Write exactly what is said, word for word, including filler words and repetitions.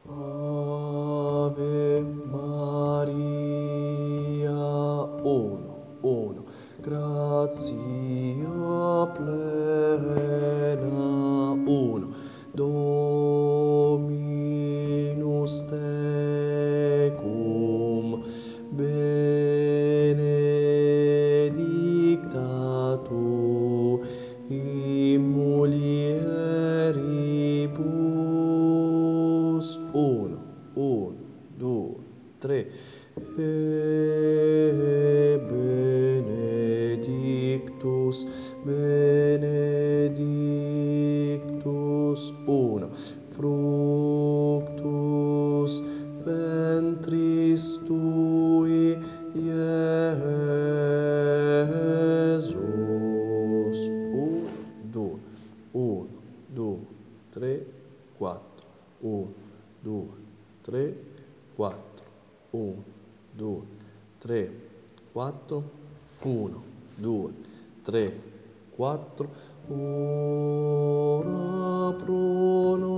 Ave Maria, uno, uno, grazia plena, uno, Dominus tecum, benedicta tu in mulieribus, uno, uno, due, tre, e benedictus, benedictus, uno, fructus ventris tui, Iesus. uno, due, uno, due, tre, quattro, uno, due, tre, quattro, uno, due, tre, quattro, uno, due, tre, quattro, ora pro